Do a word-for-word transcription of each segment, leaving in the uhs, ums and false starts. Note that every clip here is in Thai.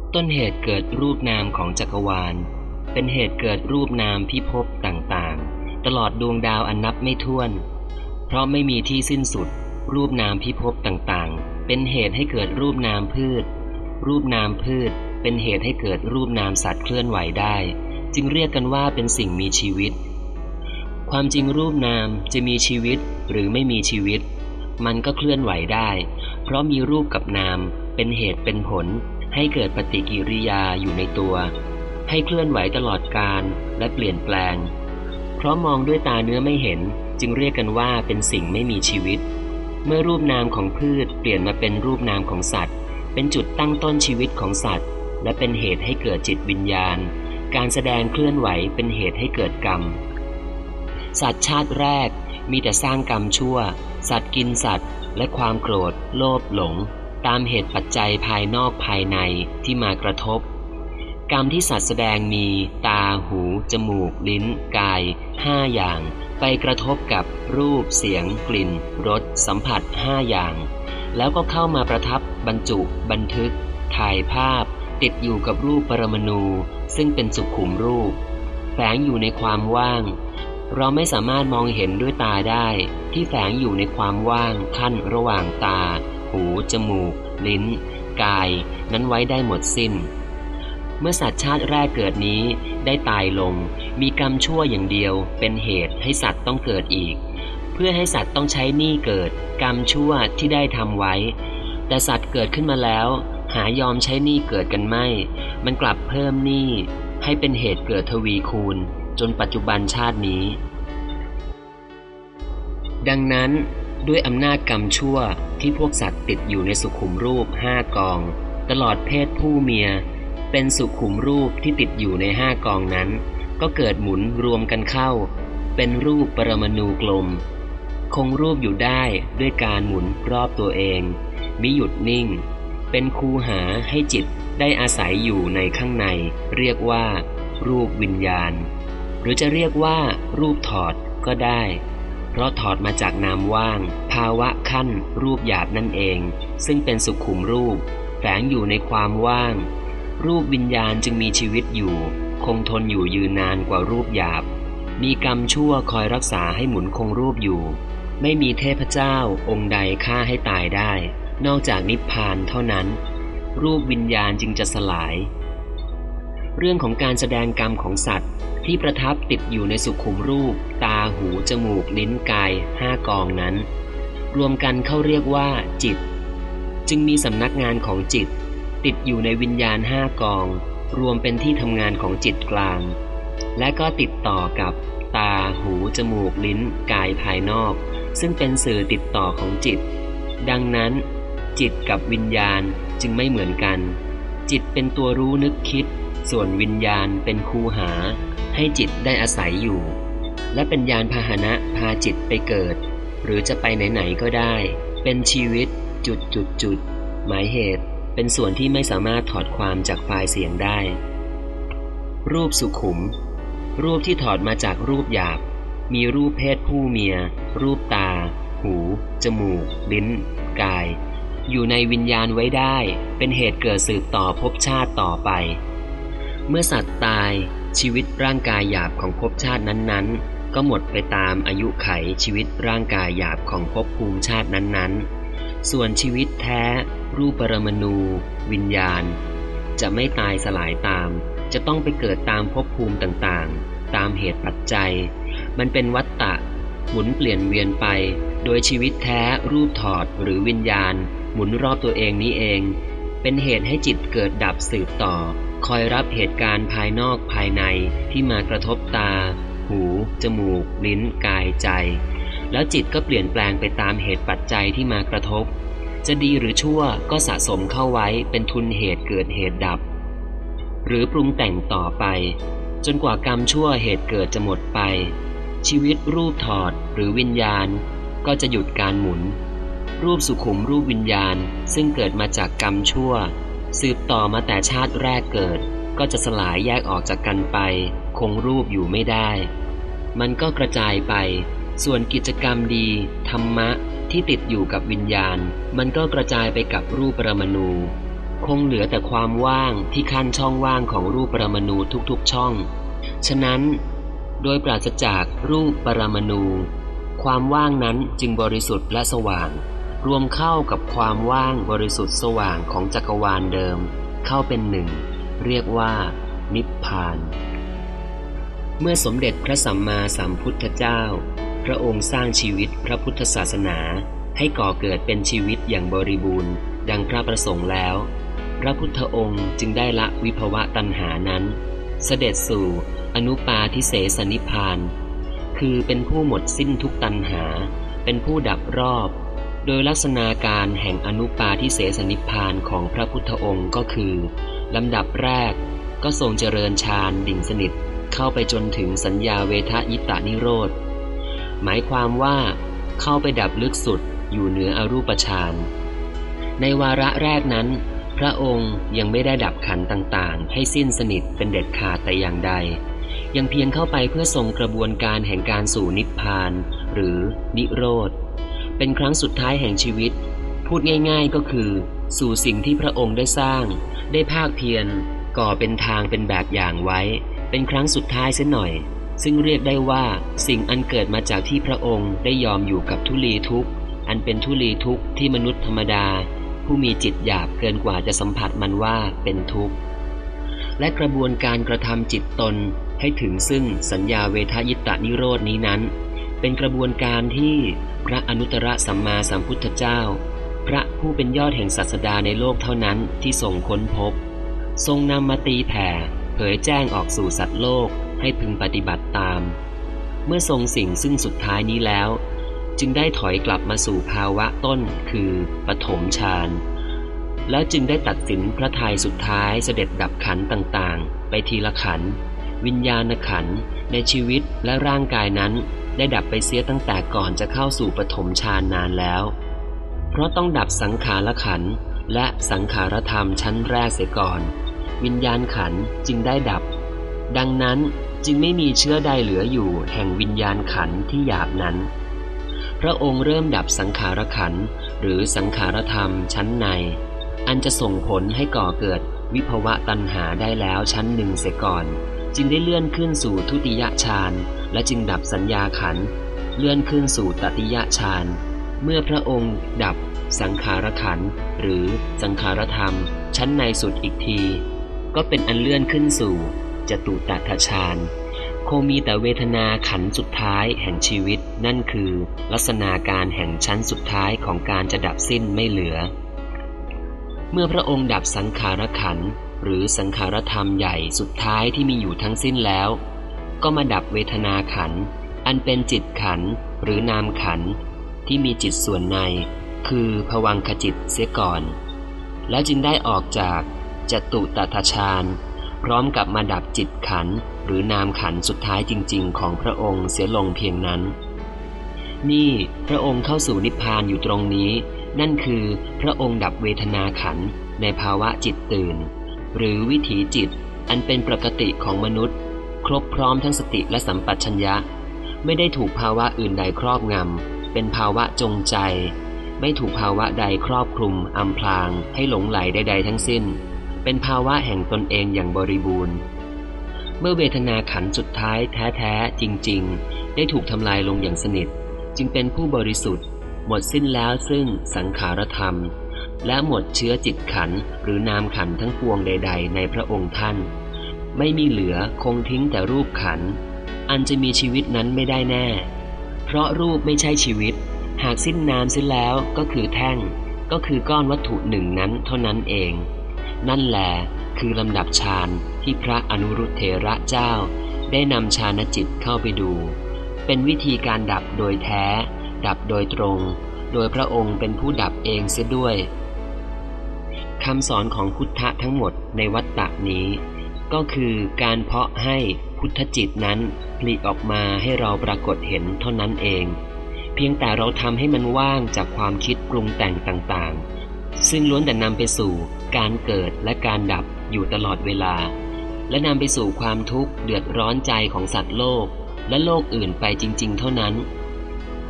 ต้นเหตุเกิดรูปนามของจักรวาลเป็นเหตุเกิดรูปนามพิภพต่างๆตลอดดวงดาวอันนับไม่ถ้วนเพราะไม่มีที่สิ้นสุดรูปนามพิภพต่างๆเป็นเหตุให้เกิดรูปนามพืชรูปนามพืชเป็นเหตุให้เกิดรูปนามสัตว์เคลื่อนไหวได้จึงเรียกกันว่าเป็นสิ่งมีชีวิตความจริงรูปนามจะมีชีวิตหรือไม่มีชีวิตมันก็เคลื่อนไหวได้เพราะมีรูปกับนามเป็นเหตุเป็นผลให้เกิดปฏิกิริยาอยู่ในตัวให้เคลื่อนไหวตลอดกาลและเปลี่ยนแปลงเพราะมองด้วยตาเนื้อไม่เห็นจึงเรียกกันว่าเป็นสิ่งไม่มีชีวิตเมื่อรูปนามของพืชเปลี่ยนมาเป็นรูปนามของสัตว์เป็นจุดตั้งต้นชีวิตของสัตว์และเป็นเหตุให้เกิดจิตวิญญาณการแสดงเคลื่อนไหวเป็นเหตุให้เกิดกรรมสัตว์ชาติแรกมีแต่สร้างกรรมชั่วสัตว์กินสัตว์และความโกรธโลภหลงตามเหตุปัจจัยภายนอกภายในที่มากระทบกรรมที่สัตว์แสดงมีตาหูจมูกลิ้นกายห้าอย่างไปกระทบกับรูปเสียงกลิ่นรสสัมผัสห้าอย่างแล้วก็เข้ามาประทับบรรจุบันทึกถ่ายภาพติดอยู่กับรูปปรมาณูซึ่งเป็นสุขุมรูปแฝงอยู่ในความว่างเราไม่สามารถมองเห็นด้วยตาได้ที่แฝงอยู่ในความว่างขั้นระหว่างตาหูจมูกลิ้นกายนั้นไว้ได้หมดสิ้นเมื่อสัตว์ชาติแรกเกิดนี้ได้ตายลงมีกรรมชั่วอย่างเดียวเป็นเหตุให้สัตว์ต้องเกิดอีกเพื่อให้สัตว์ต้องใช้หนี้เกิดกรรมชั่วที่ได้ทำไว้แต่สัตว์เกิดขึ้นมาแล้วหายอมใช้หนี้เกิดกันไม่มันกลับเพิ่มหนี้ให้เป็นเหตุเกิดทวีคูณจนปัจจุบันชาตินี้ดังนั้นด้วยอำนาจกรรมชั่วที่พวกสัตว์ติดอยู่ในสุขุมรูปห้ากองตลอดเพศผู้เมียเป็นสุขุมรูปที่ติดอยู่ในห้ากองนั้นก็เกิดหมุนรวมกันเข้าเป็นรูปปรมาณูกลมคงรูปอยู่ได้ด้วยการหมุนรอบตัวเองมิหยุดนิ่งเป็นคูหาให้จิตได้อาศัยอยู่ในข้างในเรียกว่ารูปวิญญาณหรือจะเรียกว่ารูปถอดก็ได้เพราะถอดมาจากนามว่างภาวะขั้นรูปหยาบนั่นเองซึ่งเป็นสุขุมรูปแฝงอยู่ในความว่างรูปวิญญาณจึงมีชีวิตอยู่คงทนอยู่ยืนนานกว่ารูปหยาบมีกรรมชั่วคอยรักษาให้หมุนคงรูปอยู่ไม่มีเทพเจ้าองค์ใดฆ่าให้ตายได้นอกจากนิพพานเท่านั้นรูปวิญญาณจึงจะสลายเรื่องของการแสดงกรรมของสัตว์ที่ประทับติดอยู่ในสุขุมรูปตาหูจมูกลิ้นกายห้ากองนั้นรวมกันเข้าเรียกว่าจิตจึงมีสำนักงานของจิตติดอยู่ในวิญญาณห้ากองรวมเป็นที่ทำงานของจิตกลางและก็ติดต่อกับตาหูจมูกลิ้นกายภายนอกซึ่งเป็นสื่อติดต่อของจิตดังนั้นจิตกับวิญญาณจึงไม่เหมือนกันจิตเป็นตัวรู้นึกคิดส่วนวิญญาณเป็นคูหาให้จิตได้อาศัยอยู่และเป็นยานพาหนะพาจิตไปเกิดหรือจะไปไหนๆก็ได้เป็นชีวิตจุดจุดจุดหมายเหตุเป็นส่วนที่ไม่สามารถถอดความจากไฟล์เสียงได้รูปสุขุมรูปที่ถอดมาจากรูปหยาบมีรูปเพศผู้เมียรูปตาหูจมูกลิ้นกายอยู่ในวิญญาณไว้ได้เป็นเหตุเกิดสืบต่อภพชาติต่อไปเมื่อสัตว์ตายชีวิตร่างกายหยาบของภพชาตินั้นๆก็หมดไปตามอายุไขชีวิตร่างกายหยาบของภพภูมิชาตินั้นๆส่วนชีวิตแท้รูปปรมาณูวิญญาณจะไม่ตายสลายตามจะต้องไปเกิดตามภพภูมิต่างๆตามเหตุปัจจัยมันเป็นวัฏฏะหมุนเปลี่ยนเวียนไปโดยชีวิตแท้รูปถอดหรือวิญญาณหมุนรอบตัวเองนี้เองเป็นเหตุให้จิตเกิดดับสืบต่อคอยรับเหตุการณ์ภายนอกภายในที่มากระทบตาหูจมูกลิ้นกายใจแล้วจิตก็เปลี่ยนแปลงไปตามเหตุปัจจัยที่มากระทบจะดีหรือชั่วก็สะสมเข้าไว้เป็นทุนเหตุเกิดเหตุดับหรือปรุงแต่งต่อไปจนกว่ากรรมชั่วเหตุเกิดจะหมดไปชีวิตรูปถอดหรือวิญญาณก็จะหยุดการหมุนรูปสุขุมรูปวิญญาณซึ่งเกิดมาจากกรรมชั่วสืบต่อมาแต่ชาติแรกเกิดก็จะสลายแยกออกจากกันไปคงรูปอยู่ไม่ได้มันก็กระจายไปส่วนกิจกรรมดีธรรมะที่ติดอยู่กับวิญญาณมันก็กระจายไปกับรูปปรมาณูคคงเหลือแต่ความว่างที่ขั้นช่องว่างของรูปปรมาณูทุกๆช่องฉะนั้นโดยปราศจากรูปปรมาณูความว่างนั้นจึงบริสุทธิ์และสว่างรวมเข้ากับความว่างบริสุทธิ์สว่างของจักรวาลเดิมเข้าเป็นหนึ่งเรียกว่านิพพานเมื่อสมเด็จพระสัมมาสัมพุทธเจ้าพระองค์สร้างชีวิตพระพุทธศาสนาให้ก่อเกิดเป็นชีวิตอย่างบริบูรณ์ดังพระประสงค์แล้วพระพุทธองค์จึงได้ละวิภวะตัณหานั้นเสด็จสู่อนุปาทิเสสนิพพานคือเป็นผู้หมดสิ้นทุกตัณหาเป็นผู้ดับรอบโดยลักษณะการแห่งอนุปาทิเสสนิพพานของพระพุทธองค์ก็คือลำดับแรกก็ทรงเจริญฌานดิ่งสนิทเข้าไปจนถึงสัญญาเวทยิตานิโรธหมายความว่าเข้าไปดับลึกสุดอยู่เหนืออรูปฌานในวาระแรกนั้นพระองค์ยังไม่ได้ดับขันธ์ต่างๆให้สิ้นสนิทเป็นเด็ดขาดแต่อย่างใดยังเพียงเข้าไปเพื่อทรงกระบวนการแห่งการสู่นิพพานหรือนิโรธเป็นครั้งสุดท้ายแห่งชีวิตพูดง่ายๆก็คือสู่สิ่งที่พระองค์ได้สร้างได้ภาคเพียรก่อเป็นทางเป็นแบบอย่างไว้เป็นครั้งสุดท้ายเสียหน่อยซึ่งเรียกได้ว่าสิ่งอันเกิดมาจากที่พระองค์ได้ยอมอยู่กับทุลีทุกข์อันเป็นทุลีทุกข์ที่มนุษย์ธรรมดาผู้มีจิตหยาบเกินกว่าจะสัมผัสมันว่าเป็นทุกข์และกระบวนการกระทำจิตตนให้ถึงซึ่งสัญญาเวทยิตานิโรธนี้นั้นเป็นกระบวนการที่พระอนุตตรสัมมาสัมพุทธเจ้าพระผู้เป็นยอดแห่งศาสดาในโลกเท่านั้นที่ทรงค้นพบทรงนำมาตีแผ่เผยแจ้งออกสู่สัตว์โลกให้พึงปฏิบัติตามเมื่อทรงสิ่งซึ่งสุดท้ายนี้แล้วจึงได้ถอยกลับมาสู่ภาวะต้นคือปฐมฌานแล้วจึงได้ตัดสินพระทัยสุดท้ายเสด็จดับขันธ์ต่างๆไปทีละขันธ์วิญญาณขันธ์ในชีวิตและร่างกายนั้นได้ดับไปเสียตั้งแต่ก่อนจะเข้าสู่ปฐมฌานนานแล้วเพราะต้องดับสังขารขันธ์และสังขารธรรมชั้นแรกเสียก่อนวิญญาณขันธ์จึงได้ดับดังนั้นจึงไม่มีเชื้อใดเหลืออยู่แห่งวิญญาณขันธ์ที่หยาบนั้นพระองค์เริ่มดับสังขารขันธ์หรือสังขารธรรมชั้นในอันจะส่งผลให้ก่อเกิดวิภวะตัณหาได้แล้วชั้นหนึ่งเสียก่อนจึงได้เลื่อนขึ้นสู่ทุติยฌานและจึงดับสัญญาขันธ์เลื่อนขึ้นสู่ตติยฌานเมื่อพระองค์ดับสังขารขันธ์หรือสังขารธรรมชั้นในสุดอีกทีก็เป็นอันเลื่อนขึ้นสู่จตุตถฌานคงมีแต่เวทนาขันธ์สุดท้ายแห่งชีวิตนั่นคือลักษณะการแห่งชั้นสุดท้ายของการจะดับสิ้นไม่เหลือเมื่อพระองค์ดับสังขารขันธ์หรือสังขารธรรมใหญ่สุดท้ายที่มีอยู่ทั้งสิ้นแล้วก็มาดับเวทนาขันธ์อันเป็นจิตขันธ์หรือนามขันธ์ที่มีจิตส่วนในคือภวังคจิตเสียก่อนและจึงได้ออกจากจตุตถฌานพร้อมกับมาดับจิตขันธ์หรือนามขันธ์สุดท้ายจริงๆของพระองค์เสียลงเพียงนั้นนี่พระองค์เข้าสู่นิพพานอยู่ตรงนี้นั่นคือพระองค์ดับเวทนาขันธ์ในภาวะจิตตื่นหรือวิถีจิตอันเป็นปกติของมนุษย์ครบพร้อมทั้งสติและสัมปชัญญะไม่ได้ถูกภาวะอื่นใดครอบงำเป็นภาวะจงใจไม่ถูกภาวะใดครอบคลุมอำพรางให้หลงไหลใดๆทั้งสิ้นเป็นภาวะแห่งตนเองอย่างบริบูรณ์เมื่อเวทนาขันธ์สุดท้ายแท้ๆจริงๆได้ถูกทำลายลงอย่างสนิทจึงเป็นผู้บริสุทธิ์หมดสิ้นแล้วซึ่งสังขารธรรมและหมดเชื้อจิตขันธ์หรือนามขันธ์ทั้งปวงใดๆในพระองค์ท่านไม่มีเหลือคงทิ้งแต่รูปขันธ์อันจะมีชีวิตนั้นไม่ได้แน่เพราะรูปไม่ใช่ชีวิตหากสิ้นนามเสียแล้วก็คือแท่งก็คือก้อนวัตถุหนึ่งนั้นเท่านั้นเองนั่นแหละคือลำดับฌานที่พระอนุรุทเถระเจ้าได้นำฌานจิตเข้าไปดูเป็นวิธีการดับโดยแท้ดับโดยตรงโดยพระองค์เป็นผู้ดับเองเสียด้วยคำสอนของพุทธะทั้งหมดในวัฏฏะนี้ก็คือการเพาะให้พุทธจิตนั้นผลิออกมาให้เราปรากฏเห็นเท่านั้นเองเพียงแต่เราทำให้มันว่างจากความคิดปรุงแต่งต่างๆซึ่งล้วนแต่นำไปสู่การเกิดและการดับอยู่ตลอดเวลาและนำไปสู่ความทุกข์เดือดร้อนใจของสัตว์โลกและโลกอื่นไปจริงๆเท่านั้น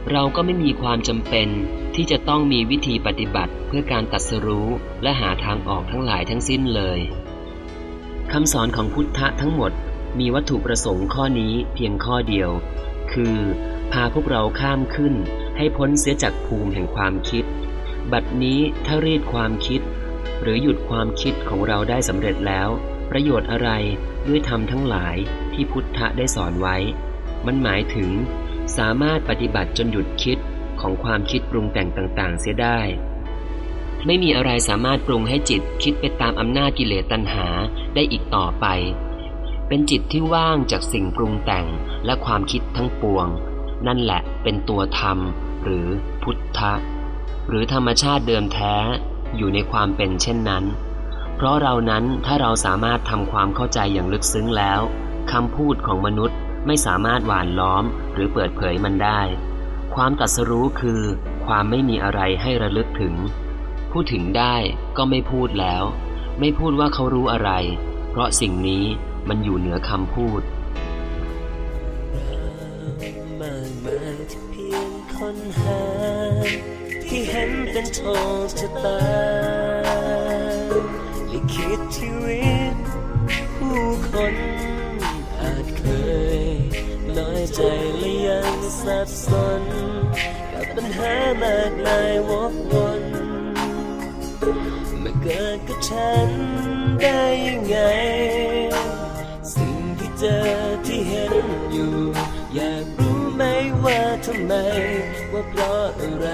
เราก็ไม่มีความจำเป็นที่จะต้องมีวิธีปฏิบัติเพื่อการตรัสรู้และหาทางออกทั้งหลายทั้งสิ้นเลยคำสอนของพุทธะทั้งหมดมีวัตถุประสงค์ข้อนี้เพียงข้อเดียวคือพาพวกเราข้ามขึ้นให้พ้นเสียจากภูมิแห่งความคิดบัดนี้ถ้ารีดความคิดหรือหยุดความคิดของเราได้สำเร็จแล้วประโยชน์อะไรด้วยธรรมทั้งหลายที่พุทธะได้สอนไว้มันหมายถึงสามารถปฏิบัติจนหยุดคิดของความคิดปรุงแต่งต่างๆเสียได้ไม่มีอะไรสามารถปรุงให้จิตคิดไปตามอำนาจกิเลสตัณหาได้อีกต่อไปเป็นจิตที่ว่างจากสิ่งปรุงแต่งและความคิดทั้งปวงนั่นแหละเป็นตัวธรรมหรือพุทธะหรือธรรมชาติเดิมแท้อยู่ในความเป็นเช่นนั้นเพราะเรานั้นถ้าเราสามารถทำความเข้าใจอย่างลึกซึ้งแล้วคำพูดของมนุษย์ไม่สามารถหว่านล้อมหรือเปิดเผยมันได้ความตรัสรู้คือความไม่มีอะไรให้ระลึกถึงพูดถึงได้ก็ไม่พูดแล้วไม่พูดว่าเขารู้อะไรเพราะสิ่งนี้มันอยู่เหนือคำพูดมากมายที่เพียงค้นหาที่เห็นเป็นโชคชะตาลิขิตชีวิตผู้คนอาจเคยน้อยใจและยังสับสนกับปัญหามากมายวกวนมาเกิดกับฉันได้ยังไงสิ่งที่เจอที่เห็นอยู่อยากรู้ไหมว่าทำไมว่าเพราะอะไร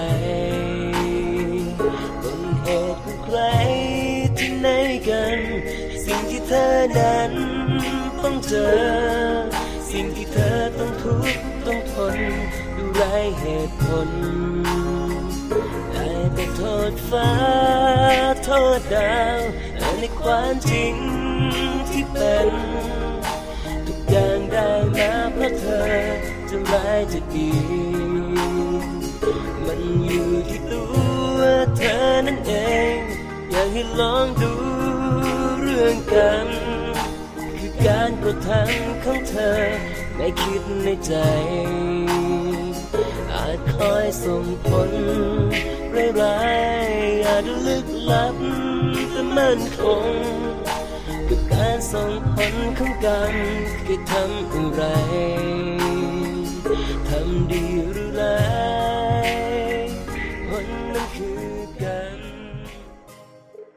ต้นเหตุของใครที่ไหนกันสิ่งที่เธอนั้นต้องเจอสิ่งที่เธอต้องทุกข์ต้องทนดูไร้เหตุผลได้แต่โทษฟ้าโทษดาวในความจริงที่เป็นทุกอย่างได้มาเพราะเธอจะร้ายจะดีมันอยู่ที่ตัวเธอนั่นเองอยากให้ลองดูเรื่องกันคือการกระทำของเธอไม่คิดในใจอาจคอยส่งผลร้ายๆอาจลึกลับแต่มั่นคงกับการส่งผลของกันคือทำอะไรทำดีหรือร้าย